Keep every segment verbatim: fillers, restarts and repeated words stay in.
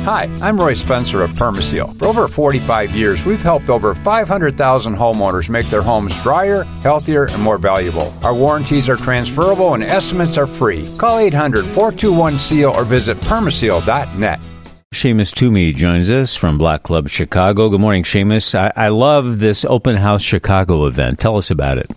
Hi, I'm Roy Spencer of Permaseal. For over forty-five years, we've helped over five hundred thousand homeowners make their homes drier, healthier, and more valuable. Our warranties are transferable and estimates are free. Call eight hundred, four two one, S E A L or visit permaseal dot net. Seamus Toomey joins us from Block Club Chicago. Good morning, Seamus. I, I love this Open House Chicago event. Tell us about it.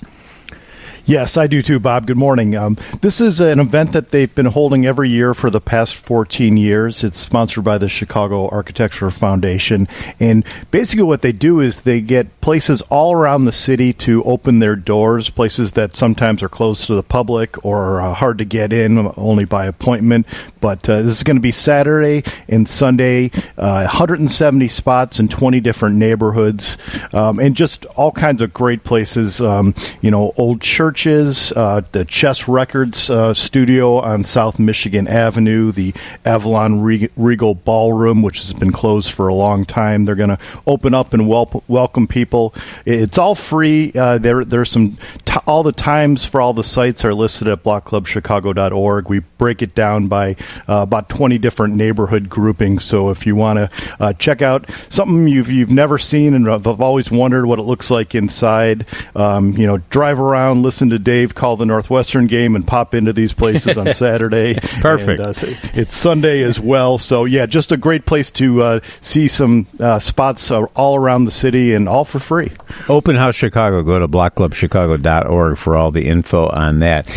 Yes, I do too, Bob. Good morning. Um, this is an event that they've been holding every year for the past fourteen years. It's sponsored by the Chicago Architectural Foundation. And basically what they do is they get places all around the city to open their doors, places that sometimes are closed to the public or uh, hard to get in only by appointment. But uh, this is going to be Saturday and Sunday, uh, one hundred seventy spots in twenty different neighborhoods, um, and just all kinds of great places, um, you know, old church Uh, the Chess Records uh, studio on South Michigan Avenue, the Avalon Reg- Regal Ballroom, which has been closed for a long time. They're going to open up and wel- welcome people. It's all free. Uh, there, there's some t- all the times for all the sites are listed at block club chicago dot org. We break it down by uh, about twenty different neighborhood groupings. So if you want to uh, check out something you've you've never seen and have always wondered what it looks like inside, um, you know, drive around, listen to Dave call the Northwestern game and pop into these places on Saturday. Perfect. And, uh, it's Sunday as well. So, yeah, just a great place to uh, see some uh, spots uh, all around the city and all for free. Open House Chicago. Go to block club chicago dot org for all the info on that.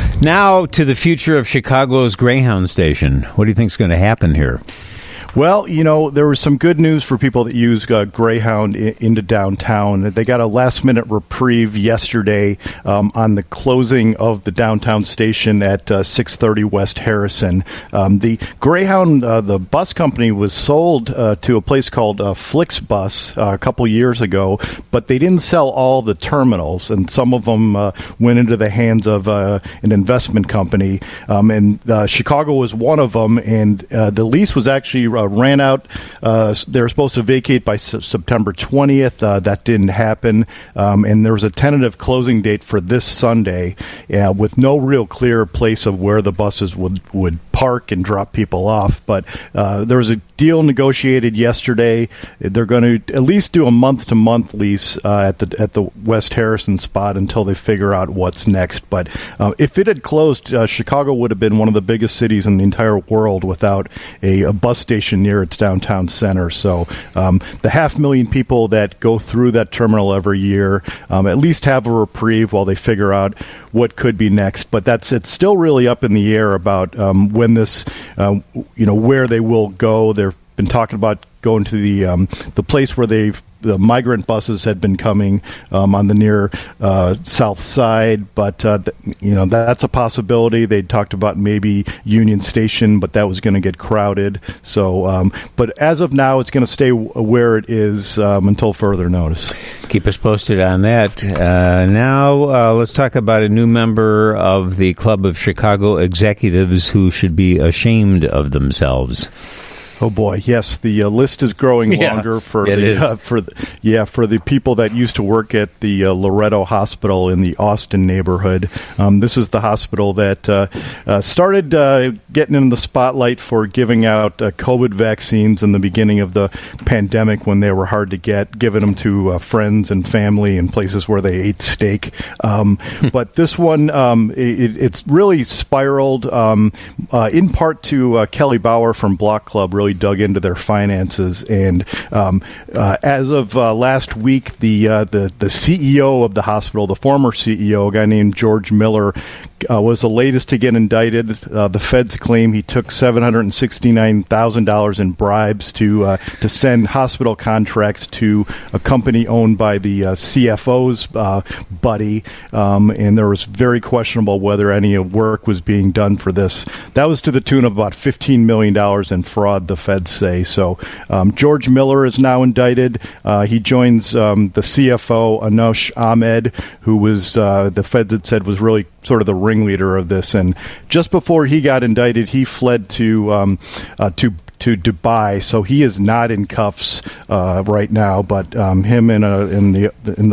Now to the future of Chicago's Greyhound station. What do you think is going to happen here? Well, you know, there was some good news for people that use uh, Greyhound I- into downtown. They got a last-minute reprieve yesterday um, on the closing of the downtown station at uh, six thirty West Harrison. Um, the Greyhound, uh, the bus company, was sold uh, to a place called uh, Flixbus uh, a couple years ago, but they didn't sell all the terminals, and some of them uh, went into the hands of uh, an investment company. Um, and uh, Chicago was one of them, and uh, the lease was actually uh, ran out. Uh, they were supposed to vacate by S- September twentieth. Uh, that didn't happen. Um, and there was a tentative closing date for this Sunday uh, with no real clear place of where the buses would, would park and drop people off. But uh, there was a deal negotiated yesterday. They're going to at least do a month-to-month lease uh, at the at the West Harrison spot until they figure out what's next. But uh, if it had closed, uh, Chicago would have been one of the biggest cities in the entire world without a, a bus station near its downtown center. So um, the half million people that go through that terminal every year um, at least have a reprieve while they figure out what could be next. But that's it's still really up in the air about um, when this, uh, you know, where they will go. They've been talking about going to the um, the place where they've the migrant buses had been coming um, on the near uh, south side, but uh, th- you know that's a possibility. They talked about maybe Union Station, but that was going to get crowded. So, um, but as of now, it's going to stay w- where it is um, until further notice. Keep us posted on that. Uh, now, uh, let's talk about a new member of the Club of Chicago Executives who should be ashamed of themselves. Oh boy, yes, the uh, list is growing yeah, longer for it the is. Uh, for the, yeah for the people that used to work at the uh, Loretto Hospital in the Austin neighborhood. Um, this is the hospital that uh, uh, started uh, getting in the spotlight for giving out uh, COVID vaccines in the beginning of the pandemic when they were hard to get, giving them to uh, friends and family in places where they ate steak. Um, but this one, um, it, it's really spiraled um, uh, in part to uh, Kelly Bauer from Block Club. Really dug into their finances, and um, uh, as of uh, last week, the uh, the the C E O of the hospital, the former C E O, a guy named George Miller, uh, was the latest to get indicted. Uh, the feds claim he took seven hundred sixty-nine thousand dollars in bribes to uh, to send hospital contracts to a company owned by the uh, C F O's uh, buddy, um, and there was very questionable whether any work was being done for this. That was to the tune of about fifteen million dollars in fraud, the feds say. So um, George Miller is now indicted. Uh, he joins um, the C F O, Anosh Ahmed, who was, uh, the feds had said was really sort of the ringleader of this. And just before he got indicted, he fled to um, uh, to to Dubai, so he is not in cuffs uh, right now. But um, him and uh, in the in the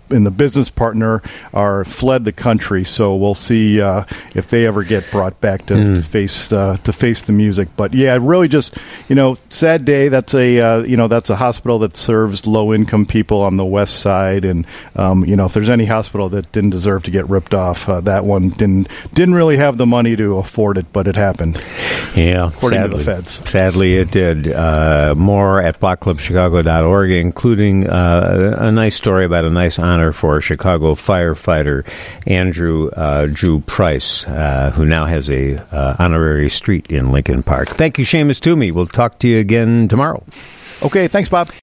and the business partner are fled the country. So we'll see uh, if they ever get brought back to, mm. to face uh, to face the music. But yeah, really just you know, sad day. That's a uh, you know that's a hospital that serves low income people on the west side, and um, you know if there's any hospital that didn't deserve to get ripped off, uh, that one didn't didn't really have the money to afford it, but it happened. Yeah, according sadly, to the feds. Sadly, it did. Uh, more at block club chicago dot org, including uh, a nice story about a nice honor for Chicago firefighter Andrew uh, Drew Price, uh, who now has a uh, honorary street in Lincoln Park. Thank you, Seamus Toomey. We'll talk to you again tomorrow. Okay, thanks, Bob.